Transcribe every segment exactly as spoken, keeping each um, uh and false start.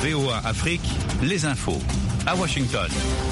V O A Afrique, les infos. À Washington.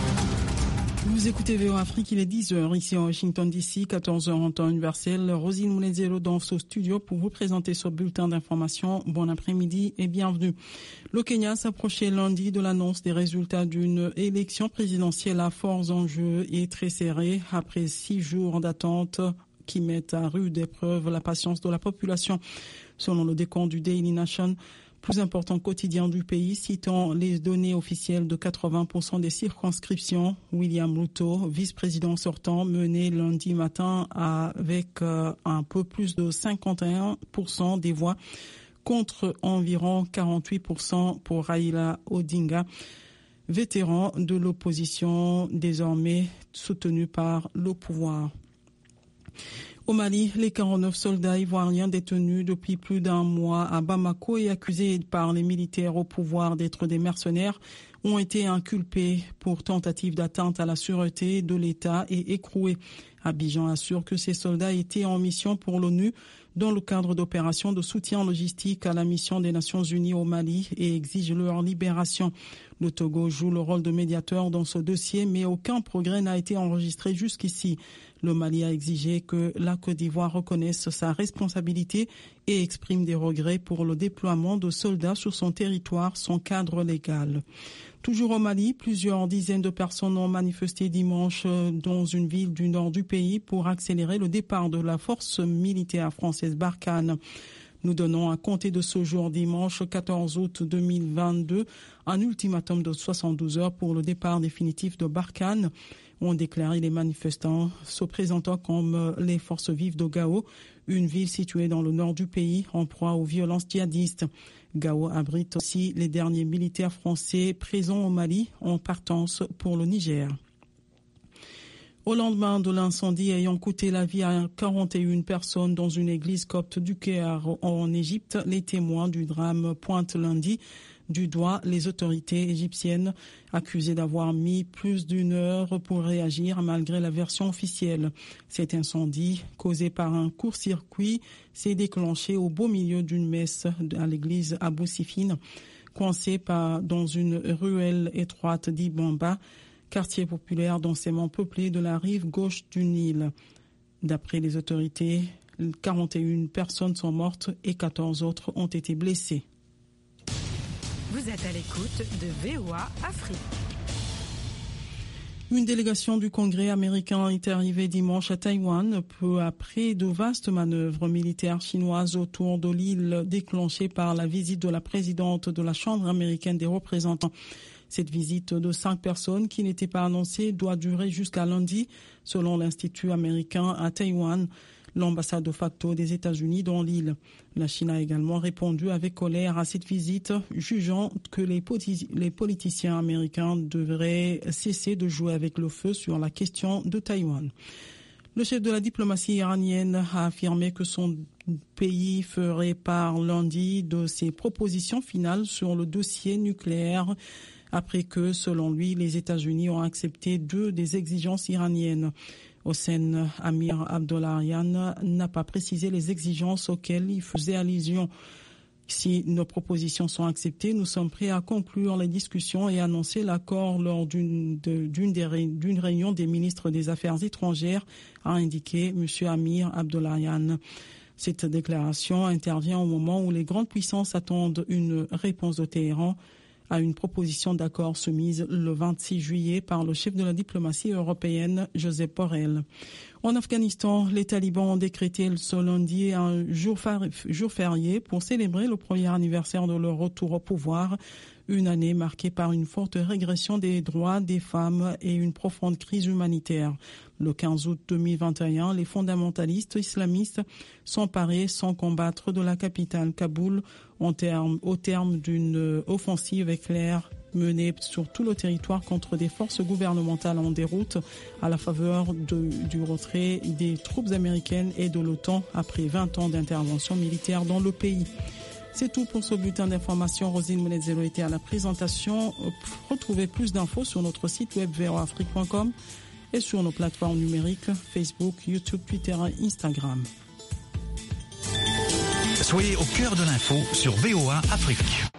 Vous écoutez V O A Afrique, il est dix heures ici à Washington D C, quatorze heures en temps universel. Rosine Moulezelo dans ce studio pour vous présenter ce bulletin d'information. Bon après-midi et bienvenue. Le Kenya s'approchait lundi de l'annonce des résultats d'une élection présidentielle à forts enjeux et très serrée après six jours d'attente qui mettent à rude épreuve la patience de la population. Selon le décompte du Daily Nation, plus important quotidien du pays, citant les données officielles de quatre-vingts pour cent des circonscriptions, William Ruto, vice-président sortant, menait lundi matin avec euh, un peu plus de cinquante et un pour cent des voix contre environ quarante-huit pour cent pour Raila Odinga, vétéran de l'opposition désormais soutenu par le pouvoir. Au Mali, les quarante-neuf soldats ivoiriens détenus depuis plus d'un mois à Bamako et accusés par les militaires au pouvoir d'être des mercenaires ont été inculpés pour tentative d'atteinte à la sûreté de l'État et écroués. Abidjan assure que ces soldats étaient en mission pour l'ONU dans le cadre d'opérations de soutien logistique à la mission des Nations Unies au Mali et exige leur libération. Le Togo joue le rôle de médiateur dans ce dossier, mais aucun progrès n'a été enregistré jusqu'ici. Le Mali a exigé que la Côte d'Ivoire reconnaisse sa responsabilité et exprime des regrets pour le déploiement de soldats sur son territoire sans cadre légal. Toujours au Mali, plusieurs dizaines de personnes ont manifesté dimanche dans une ville du nord du pays pour accélérer le départ de la force militaire française Barkhane. Nous donnons à compter de ce jour dimanche quatorze août deux mille vingt-deux un ultimatum de soixante-douze heures pour le départ définitif de Barkhane, ont déclaré les manifestants se présentant comme les forces vives de Gao, une ville située dans le nord du pays en proie aux violences djihadistes. Gao abrite aussi les derniers militaires français présents au Mali en partance pour le Niger. Au lendemain de l'incendie ayant coûté la vie à quarante et une personnes dans une église copte du Caire en Égypte, les témoins du drame pointent lundi du doigt les autorités égyptiennes accusées d'avoir mis plus d'une heure pour réagir malgré la version officielle. Cet incendie, causé par un court-circuit, s'est déclenché au beau milieu d'une messe à l'église Abou Sifine, coincée par, dans une ruelle étroite d'Ibamba, quartier populaire densément peuplé de la rive gauche du Nil. D'après les autorités, quarante et une personnes sont mortes et quatorze autres ont été blessées. Vous êtes à l'écoute de V O A Afrique. Une délégation du Congrès américain est arrivée dimanche à Taïwan peu après de vastes manœuvres militaires chinoises autour de l'île déclenchées par la visite de la présidente de la Chambre américaine des représentants. Cette visite de cinq personnes qui n'était pas annoncée doit durer jusqu'à lundi, selon l'Institut américain à Taïwan, l'ambassade de facto des États-Unis dans l'île. La Chine a également répondu avec colère à cette visite, jugeant que les, politi- les politiciens américains devraient cesser de jouer avec le feu sur la question de Taïwan. Le chef de la diplomatie iranienne a affirmé que son pays ferait part lundi de ses propositions finales sur le dossier nucléaire, après que, selon lui, les États-Unis ont accepté deux des exigences iraniennes. Hossein Amir Abdollahian n'a pas précisé les exigences auxquelles il faisait allusion. Si nos propositions sont acceptées, nous sommes prêts à conclure les discussions et annoncer l'accord lors d'une, de, d'une, des, d'une réunion des ministres des Affaires étrangères, a indiqué M. Amir Abdollahian. Cette déclaration intervient au moment où les grandes puissances attendent une réponse de Téhéran à une proposition d'accord soumise le vingt-six juillet par le chef de la diplomatie européenne, Josep Borrell. En Afghanistan, les talibans ont décrété ce lundi un jour, jour férié pour célébrer le premier anniversaire de leur retour au pouvoir, une année marquée par une forte régression des droits des femmes et une profonde crise humanitaire. Le quinze août deux mille vingt et un, les fondamentalistes islamistes s'emparaient sans combattre de la capitale Kaboul en terme, au terme d'une offensive éclair menée sur tout le territoire contre des forces gouvernementales en déroute à la faveur de, du retrait des troupes américaines et de l'OTAN après vingt ans d'intervention militaire dans le pays. C'est tout pour ce bulletin d'information. Rosine Moulezelo était à la présentation. Retrouvez plus d'infos sur notre site web v o a afrique point com et sur nos plateformes numériques Facebook, YouTube, Twitter et Instagram. Soyez au cœur de l'info sur V O A Afrique.